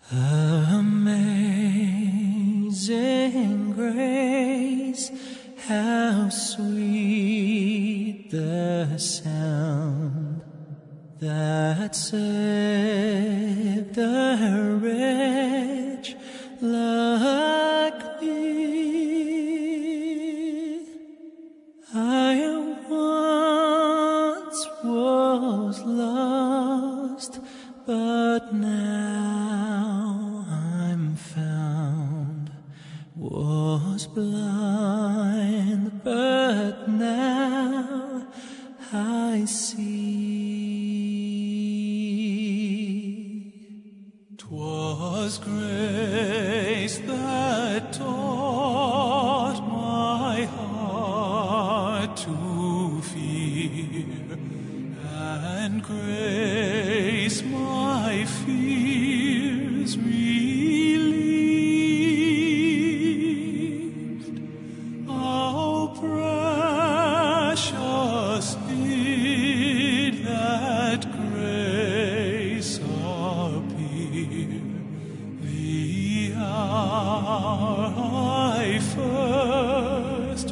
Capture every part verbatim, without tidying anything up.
Amazing grace, how sweet the sound that saved a wretch like me. I once was lost, but now I'm found. Was blind, but now I see. 'Twas grace that taught my heart to fear, and grace my fears relieved. How precious did that grace appear the hour I first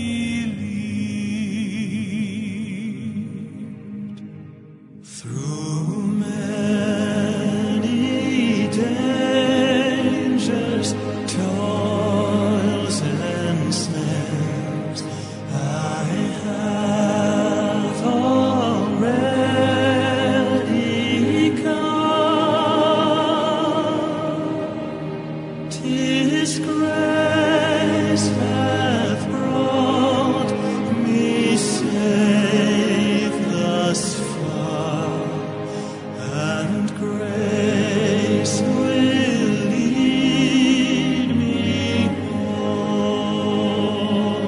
believed. Through many dangers, toils and snares, I have already come. 'Tis grace hath brought me safe thus far, and grace will lead me home.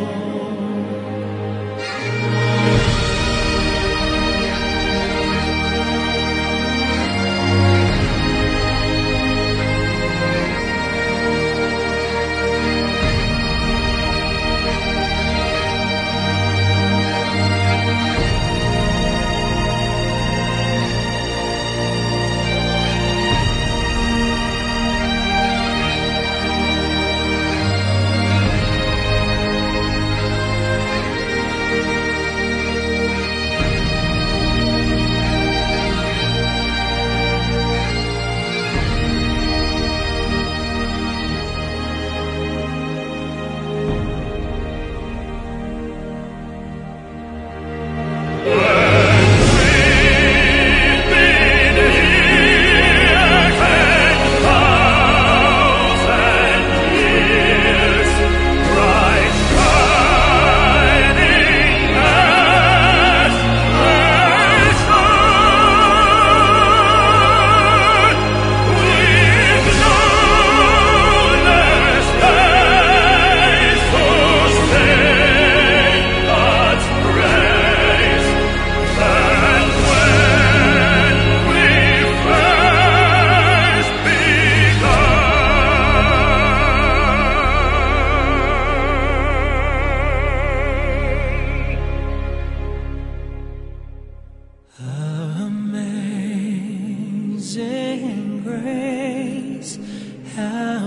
Amazing grace, how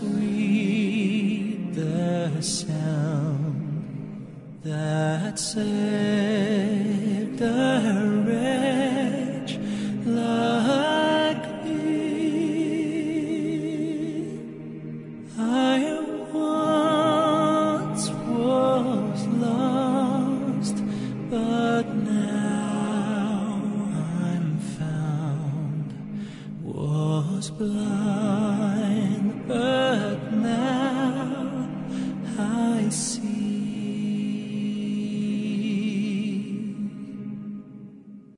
sweet the sound that saved a wretch like me. I once was lost, but now I'm found. Was blind, but